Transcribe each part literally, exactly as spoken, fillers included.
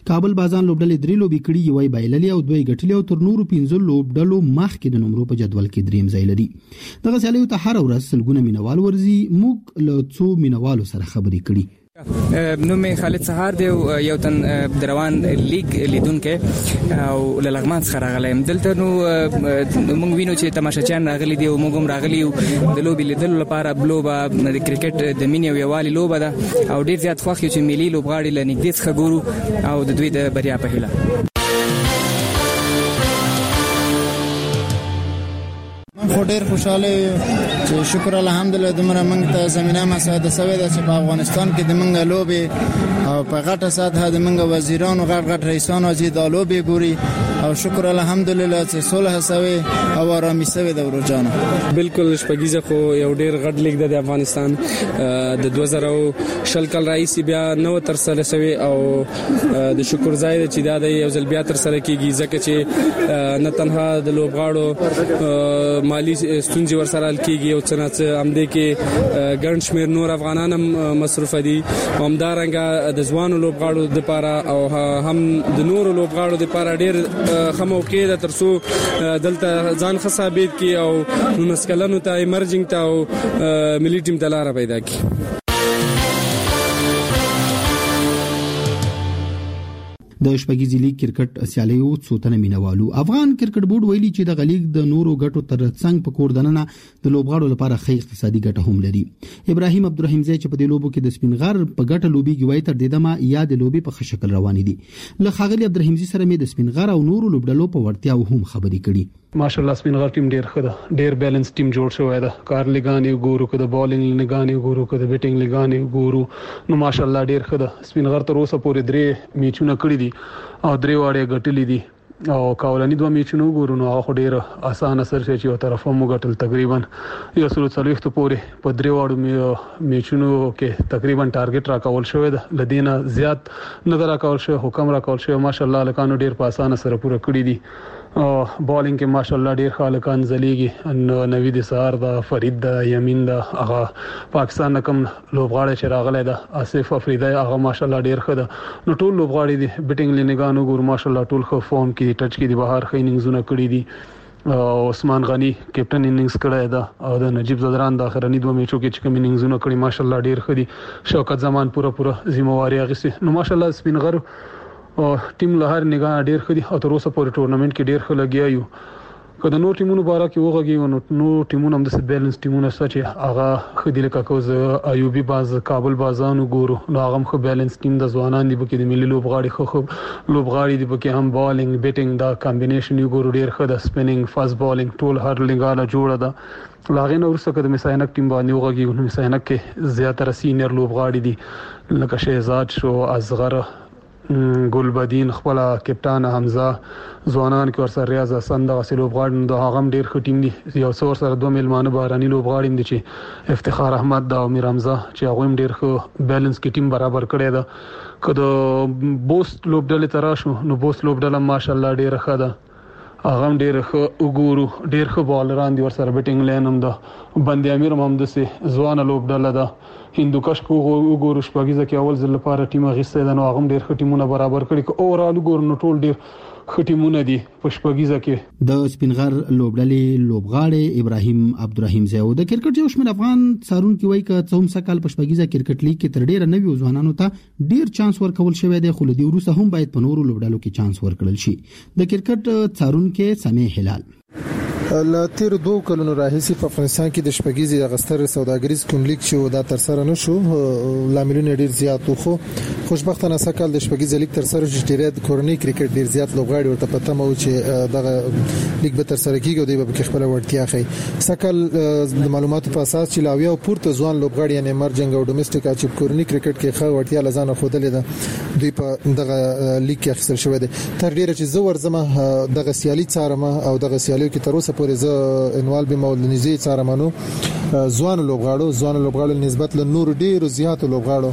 کابل بازان لوبډلې درې لوبې کړي، یوې بایللې او دوی ګټلې او تر نورو پنځه لوبډلو مخکې د نمرو په جدول کې دریم ځای لري. دغه سیالیو ته هر ورځ سلګونه مینوال ورزي. موږ له څو مینوالو سره خبرې کړي. نو مې خالد سهار دی یو تن دروان لیگ لیدونکو او لغمان څخه راغلی دلته. نو موږ وینو چې تماشاچیان راغلي دي او موږ هم راغلي یو د لوبې لیدلو لپاره. لوبه د کرکټ د مینې او یووالي لوبه ده او ډیر زیات خوښ یو چې ملي لوبغاړي له نږدې څخه ګورو او د دوی د بریا په هیله. خو ډیر خوشاله چې شکر الحمدلله دمره موږ ته زمينه مساعده شوې ده چې په افغانستان کې د موږ لوبي او په غټه ساده د موږ وزیرانو غټ غټ رئیسانو چې د لوبي ګوري او شکر الحمدلله چې صلح شوی او آرامي شوی د ورجانه. بالکل شپږیزه خو یو ډیر غټ لیګ د افغانستان د دوه زره شل کال رئیس بیا نو تر سره شوی او د شکر ځای چې دا د یو ځل بیا تر سره کیږي ځکه چې نه تنها د لوبغاړو مالی ستونزې ورسره کیږي او څنګه همدې کې ګڼ شمیر نور افغانان هم مصروف دي. همدارنګه د ځوانو لوبغاړو د لپاره او هم د نورو لوبغاړو د لپاره ډیر خمو کې د ترسو دلته ځان خصابید کی او مسکلانو ته ایمرجنګ ته او ملي ټیم ته لار پیدا کی. د شپږیزې لیګ کرکټ سیالیو څو تنه مینوالو. افغان کرکټ بورډ ویلي چې د غلیګ د نورو ګټو ترڅنګ په کور دننه د لوبغاړو لپاره ښه اقتصادي ګټه هم لري. ابراهیم عبدالرحیم زی چې په دې لوبو کې د سپینغر په ګټه لوبي کوي تر دې دمه یا د لوبي په ښه شکل روان دي. له خاغلی عبدالرحیم زی سره مې د سپینغر او نورو لوبډلو په ورتیا هم خبرې کړي. ماشاءالله سپینغر ټیم ډیر ښه ده، ډیر بیلانس ټیم جوړ شوی ده. کار لګانی ګورو کده بالینګ لګانی ګورو کده بیټینګ لګانی ګورو نو ماشاءالله ډیر ښه ده. سپینغر تر اوسه پورې درې میچونه کړی دي او درې واړې ګټلې دي او کاولانی دوه میچونه ګورو نو هغه ډیر اسانه سر شي چې یو طرف مو ګټل تقریبا یو سلو څلويخت پورې په درې واړو میچونو کې تقریبا ټارګټ راکول شوی ده. لدینه زیات نه راکول شوی، حکم راکول شوی. ماشاءالله لکانو ډیر په اسانه سره پوره کړی دي. بالینګ کې ماشاءالله ډیر خالقان زلیږي نو نوید سار دا فرید دا یمین دا هغه پاکستان کم لوبغاړي چې راغلی دا آصف افریدی هغه ماشاءالله ډیر ښه ده. نو ټول لوبغاړي دي بیټینګ لنګانو ګور ماشاءالله ټول ښه فارم کې ټچ کې دي، بهر ښه اننګزونه کړی دي. عثمان غنی کیپټن اننګز کړی دا او د نجیب زدران د اخرنی دوه میچو کې چې کوم اننګزونه کړی ماشاءالله ډیر ښه دي. شوکت زمان پوره پوره ذمہواری اخیسته. نو ماشاءالله سپینغر او ټیم له هر نگاه ډیر ښه دي او تر اوسه پورې ټورنمنت کې ډیر ښه لګیا یو. کله نو ټیمونو باره کې وګورئ نو نو ټیمونو هم د بیلانس ټیمونه سچ هغه خدي لکه کوز ایوبی باز کابل بازانو ګورو نو هغه خو بیلانس ټیم د ځوانان دی بکې د ملي لوبغاړي خو خو لوبغاړي دی بکې هم بالینګ بیټینګ دا کمبینیشن یو ګورو ډیر ښه د سپینینګ فاست بالینګ ټول هر لنګاله جوړه ده. لاغین ورسره کده مساینک ټیم باندې وګورئ نو مساینک کې زیاتره سینیئر لوبغاړي دي لکه شهزاد شو، اصغر، ګلبدین، خپل کپټان حمزه، ځوانان کې ورسره ریاض حسن د غسل لوبغاړي د هغه هم ډیر ښه ټیم دي. یو څور سره دوه ملمانه باراني لوبغاړي دي چې افتخار احمد دا او میر حمزه چې هغه هم ډیر ښه بیلانس کې ټیم برابر کړی ده. کله بوست لوبډلې تراشو نو بوست لوبډله ماشاءالله ډیر ښه ده، هغه هم ډیر ښه وګورو ډیر ښه بالران دي ورسره بیټینګ لین هم ده. بندي امیر هم د سه ځوان لوبډله ده. هندوکش کو وګورو شپږیزه کې اول ځل لپاره ټیم غیسته ده نو هغه ډیر ښه ټیمونه برابر کړي که اورال وګورو نو ټول ډیر ښه ټیمونه دي په شپږیزه کې. د سپینغر لوبډلې لوبغاړي ابراهیم عبدالرحیم زیو د کرکټ یو شمېر افغان څارونکي وایي چې څوم سکل په شپږیزه کرکټ لیګ کې تر ډیره نوي ځوانانو ته ډیر چانس ورکول شوی دی خو لدی وروسته هم باید په نورو لوبډلو کې چانس ورکړل شي. د کرکټ څارونکي سمې هلال لا تیر دوه کلونو راهیسي په افغانستان کې د شپږیزې اغستر سوداګریز کوم لیګ چې دا تر سره نشو لاملونه ډیر زیات خو خوشبختانه سکل د شپږیزې لیګ تر سره چې ډیر کورنۍ کرکټ ډیر زیات لوبغاړي ورته پته مو چې دغه لیګ به تر سره کیږي او د به خپل ورتیا خي سکل د معلوماتو په اساس چې لاوی او پورته ځوان لوبغاړي یعنی مرجنګ او ډومېسټیک چې کورنۍ کرکټ کې خو ورتیا لزانه خودلې ده دوی په دغه لیګ کې اخیستل شوی دی. تر ډیره چې زو ورزمه دغه سیالي څارم او دغه سیالي کې تر اوسه پورې زه انوال به مولنيزي څارمانو ځوان لوبغاړو ځوان لوبغاړو نسبت له نور ډیر زیات لوبغاړو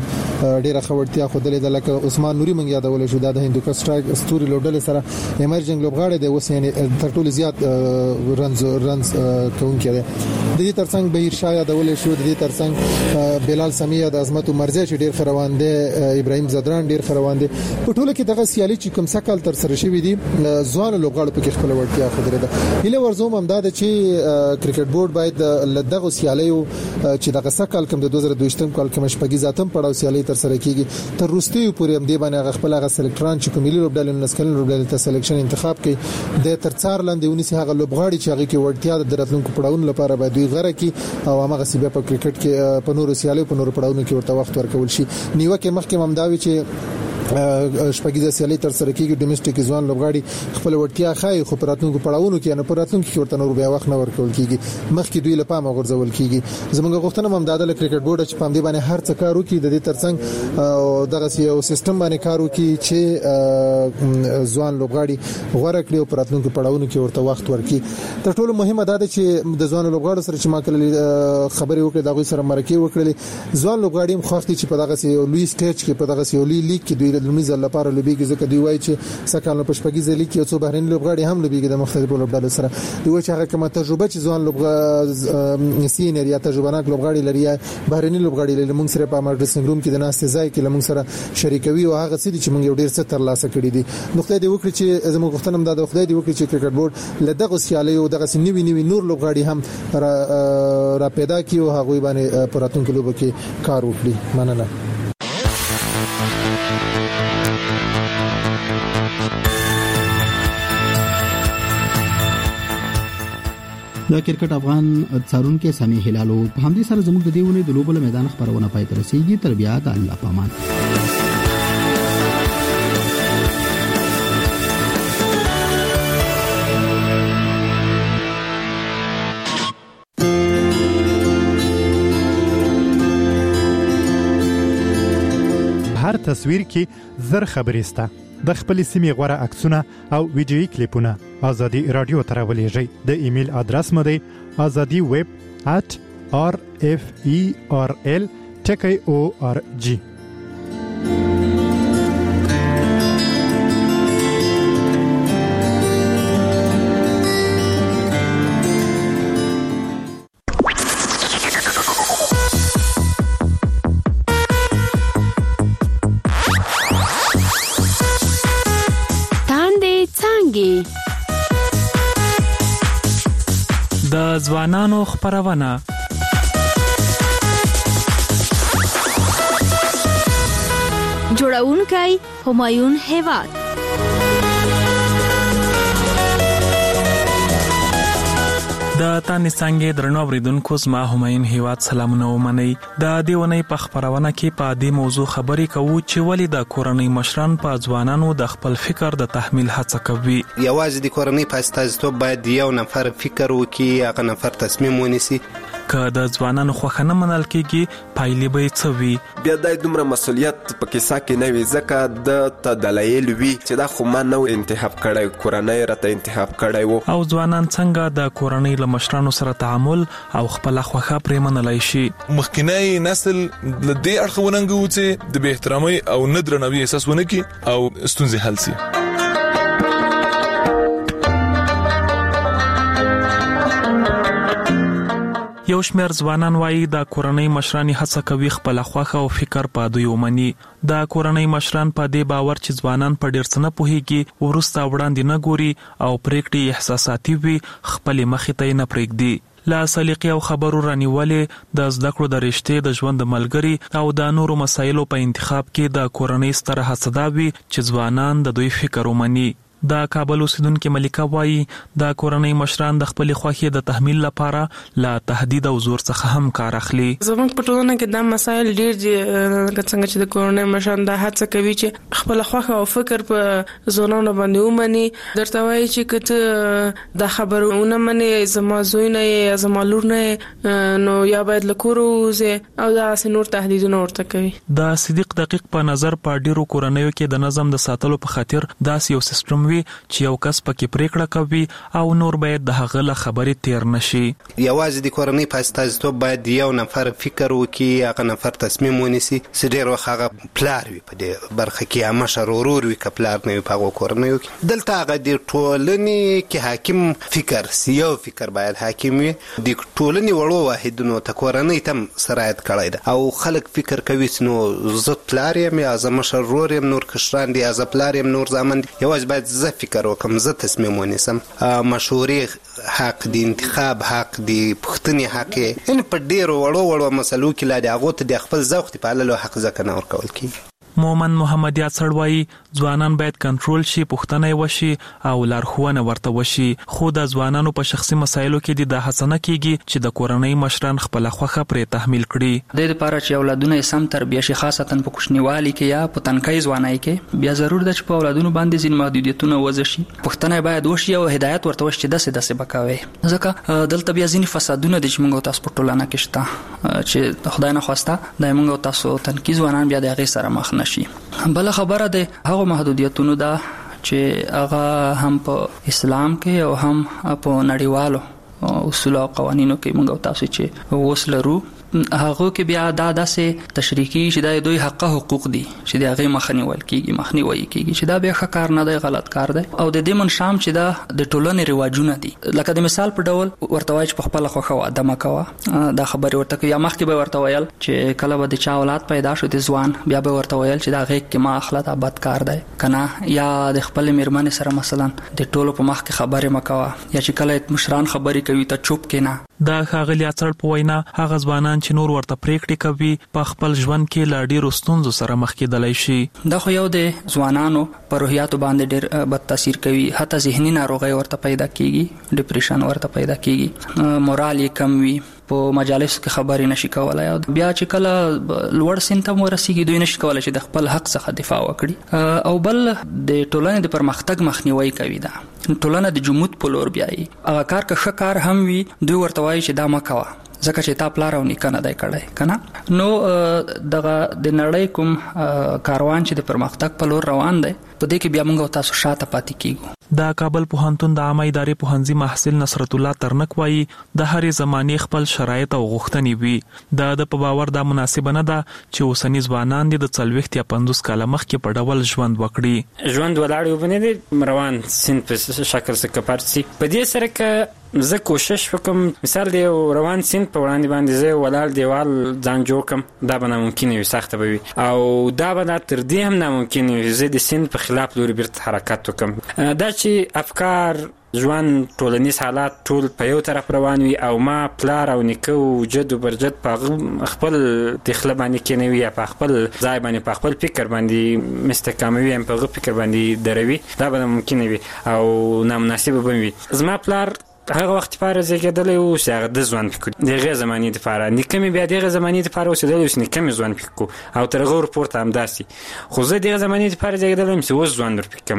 ډیره خبرتیا خودلې د لکه عثمان نوري منګ یادول شو د هندوکش ستوري لوډل سره ایمرجنګ لوبغاړي د وسینې تر ټولو زیات رنز رنز کوونکی دی. د دې ترڅنګ بهیر شاه یادول شو، د دې ترڅنګ بلال سمیه د عظمت مرزه چې ډیر خروان دي، ابراهیم زدران ډیر خروان دي. په ټوله کې دغه سیالي چې کوم سکل تر سره شوی دي ځوان لوبغاړو په کې خپل وړتیا خبره ده. هله ورزوم هم دا چې کرکټ بورډ باید لدغه سیالیو چې دغه سکل کوم د دوه زره دوه کال کې مشپګی ذاتم پړاو سیالي تر سره کیږي تر روستي پورې هم دی باندې خپل هغه سلیکټران چې کوملی لوبډل نسکل لوبډل ته سلیکشن انتخاب کوي د ترڅار لاندې ونی سي هغه لوبغاړي چې هغه کې وړتیا د راتلونکو پړاوونو لپاره باید دوی غره کی او هغه سیبه په کرکټ کې په نورو سیالیو په نورو پړاوونو کې ورته وخت ورکول شي. نیوکه مخکې ممداوي چې شپږیزه سیالي تر سره کیږي ډومېسټک ځوان لوبغاړي خپل وړتیا خای خو پراتونکو پړاوونو کې نه پراتونکو کې ورته نور بیا وخت نه ورکول کیږي مخکې دوی لپاره غورځول کیږي. زمونږ غوښتنه هم د عدالت کرکټ بورډ چې پام دی باندې هر څه کار وکړي د دې ترڅنګ دغه یو سیستم باندې کار وکړي چې ځوان لوبغاړي غوړه کړي او پراتونکو پړاوونو کې ورته وخت ورکړي. تر ټولو مهمه دا ده چې د ځوان لوبغاړو سره چې ما کله خبرې وکړې دا غوي سره مرکه وکړلې ځوان لوبغاړي هم خوښ دي چې په دغه یو لوی سټیج کې په دغه یو لوی لیګ کې دوی د لومړي ځل لپاره لوبيږي ځکه دوی وایي چې سکهال په شپږیزه لیګ کې یو څو بهرني لوبغاړي هم لوبيږي د مختلفو لوبډالو سره. دوی وایي چې هغه کومه تجربه چې ځوان لوبغاړي سینر یا تجربه ناک لوبغاړي لري بهرني لوبغاړي لري موږ سره په امرجنسي روم کې د ناس ځای کې لمون سره شریکوي او هغه څه چې موږ یو ډیر څه تر لاسه کړی دي. نقطه دی وکړي چې زموږ غوښتنه ده د خدای دی وکړي چې کرکټ بورډ لدغه سیالي او دغه نوی نوی نور لوبغاړي هم را, را پیدا کړي او هغه باندې پراتونکو لوب کې کار وکړي. مننه. د کرکټ افغان څارونکو سامي هلالو په همدې سره زموږ د دیونه د لوبل میدان خبرونه پای ته رسیدي. تر بیا د الله پامان. هر تصویر کې زر خبرې سته. د خپل سیمې غوړه عکسونه او ویډیوي کلیپونه ازادي رادیو ته راولېږئ. د ایمیل ادرس مو دی azadi web at r f e r l ټکی او ار جی. د ځوانانو خبرونه جوړونکی همایون هیواد. د تانی څنګه درنو اوریدونکو زما همایون هیواد سلامونه ومني. د دیونی په خبرونه کې په دې موضوع خبرې کوو چې ولې د کورنۍ مشران په ځوانانو د خپل فکر د تحمیل هڅه کوي. یوازې د کورنۍ په استازیتوب باید یو نفر فکر وکړي، هغه نفر تصمیم ونیسي. که د ځوانانو خوښه نه منل کېږي پایلې به څه وي؟ بیا د دومره مسؤلیت په کیسه کې نه وي ځکه د تدلایل وی چې دا خو ما نو انتخاب کړی، کورنۍ راته انتخاب کړی وو. او ځوانان څنګه د کورنۍ له مشرانو سره تعامل او خپل خوښه پرې منلای شي؟ مخکینی نسل له دې اړخ وننګو چې د بې احترامۍ او نه درناوي احساس ونه کړي او ستونزې حل شي. یو شمېر ځوانان وایي د کورنۍ مشران هڅه کوي خپل خوښه او فکر په دوی ومني. د کورنۍ مشران په دې باور چې ځوانان په ډیر څه نه پوهیږي، ورسته وړاندې نه ګوري او پریکړې احساساتي وي، خپل مخې ته نه پرېږدي. لا سلیقې او خبرو رانیولې د زده کړو د رشتې د ژوند ملګری او د نورو مسایلو په انتخاب کې د کورنۍ ستره هڅه دا وي چې ځوانان د دوی فکر ومني. د کابل اوسیدونکو ملکه وایي د کورنۍ مشران د خپل خوښۍ د تحمیل لپاره لا تهدید او زور څخه هم کار اخلي. زموږ په ټولنه کې دا مسایل ډېر دي، لکه څنګه چې د کورنۍ مشران د هڅه کوي چې خپل خوښه او فکر په ځوانانو باندې ومني. درته وایي چې کته د خبرونه مني زما زوی نه یا زما لور نه نو یا باید لکورو وځي او دا نور تهدیدونه ورته کوي. د صدیق دقیق په نظر په ډیرو کورنیو کې د نظم د ساتلو په خاطر داسې یو سیستم شوی چې یو کس پکې پریکړه کوي او نور باید د هغه له خبرې تیر نشي. یوازې د کورنۍ په استازیتوب باید یو نفر فکر وکړي، هغه نفر تصمیم ونیسي چې ډېر وخت هغه پلار وي په دې برخه کې، یا مشر ورور وي که پلار نه وي په هغو کورنیو کې. دلته هغه د ټولنې کې حاکم فکر سیو فکر باید حاکم وي. د ټولنې وړو واحدونو ته کورنۍ ته هم سرایت کړی ده او خلک فکر کوي چې نو زه پلار یم یا زه مشر ورور یم، نور کشران دي، یا زه پلار یم نور زامن دي. یوازې باید زه فکر وکړم، زه تصمیم ونیسم. مشورې حق دی، انتخاب حق دی، پوښتنې حق یې، یعنې په ډېرو وړو وړو مسلو کې لا د هغو ته د خپل ذوق د پاللو حق ځکه نه ورکول کېږي. مومن محمد یاسر وایي ځوانان باید کنټرول شي، پوښتنه وشي او لارښوونه ورته وشي، خو د ځوانانو په شخصي مسایلو کې د هڅه نه کیږي چې د کورنۍ مشران خپل خوخه پرې تحمیل کړي. د دې لپاره چې اولادونه سم تربیه شي، خاصتا په کوچنیوالي کې یا په تنکۍ ځوانۍ کې، بیا ضرور ده چې په اولادونو باندې ځین محدودیتونه وضع شي. پوښتنه باید وشي او هدایت ورته وشي چې داسې داسې بکاوي، ځکه دلته بیا ځین فسادونه د چې موږ تاسو په ټولنه کې شته چې خدای نه خواسته د موږ تاسو تنکۍ ځوانان بیا د هغې سره مخ نشي. بل خبره ده هغه محدودیتونه ده چې هغه هم په اسلام کې او هم په نړیوالو اصول او قوانینو کې موږ تاسو چې وسلرو، هغه کې بیا دا داسې تشریحي چې دا دوی حق حقوق دي چې د هغې مخنیول کېږي مخنیوي کېږي، چې دا بیا ښه کار نه دی، غلط کار دی. او د دې منشام چې دا د ټولنې رواجونه دي، لکه د مثال په ډول ورته وایي چې په خپله خوښه واده مه کوه، دا خبرې ورته کوي. یا مخکې به ورته ویل چې کله به د چا اولاد پیدا شو د ځوان، بیا به ورته ویل چې دا غېږ کې مه اخله، دا بد کار دی که نه. یا د خپلې مېرمنې سره مثلا د ټولو په مخ کې خبرې مه کوه، یا چې کله مشران خبرې کوي ته چوپ کېنه. دا ښاغلي اڅړ په وینا هغه ځوانان چې نور ورته پریکړې کوي په خپل ژوند کې لا ډېرو ستونزو سره مخ کېدلی شي. دا خو یو د ځوانانو په روحیاتو باندې ډېر بد تاثیر کوي، حتی ذهني ناروغۍ ورته پیدا کېږي، ډپریشن ورته پیدا کېږي، مورال یې کم وي، په مجالسو کې خبرې نشي کولای. او بیا چې کله لوړ سن ته ورسیږي دوی نشي کولای چې د خپل حق څخه دفاع وکړي. او بل د ټولنې د پرمختګ مخنیوي کوي، دا ټولنه د جمود په لور بیایي. هغه کار که ښه کار هم وي دوی ورته وایي چې دا مه کوه ځکه چې تا پلار او نیکه نه دی کړی که نه. نو دغه د نړۍ کوم کاروان چې د پرمختګ په لور روان دی، په دې کې بیا موږ تاسو شاته پاتې کیږو. د کابل پوهنتون د عامه ادارې پوهنځي محصل نصرت الله ترنک وایي د هرې زمانې خپل شرایط او غوښتنې وي. د د په باور دا مناسبه نه ده چې اوسني ځوانان د څلوېښت یا پنځوس کاله مخکې په ډول ژوند وکړي. ژوند ولاړ وبنه دي روان سین په شکل څخه کپارسي په دې سره که زه کوشش وکم مثال دی روان سین په وړاندې باندې زه ولال دیوال ځان جوړ کم، دا به ناممکن وي، سخته به وي. او دا به تر دې هم ناممکن وي زه د سین په خلاف لوري بیرته حرکت وکم. دا چې افکار ژوند ټولنیز حالات ټول په یو طرف روان وي او ما پلار او نیکه او جد او برجد په خپل دخله باندې کېنوي یا په خپل ځای باندې په خپل فکر باندې مستقاموي هم په فکر باندې دروي، دا به ممکن وي او نامناسب به وي. زما پلار هغه وخت لپاره زیږېدلی و چې هغه د ژوند فکر د هغې زمانې دپاره، نیکه مې بیا د هغې زمانې دپاره اوسېدلی و چې نیکه مې ژوند فکر کړو او تر هغه ورپورته همداسې. خو زه د هغې زمانې دپاره زیږېدلی یم چې اوس ژوند ورفکر کوم.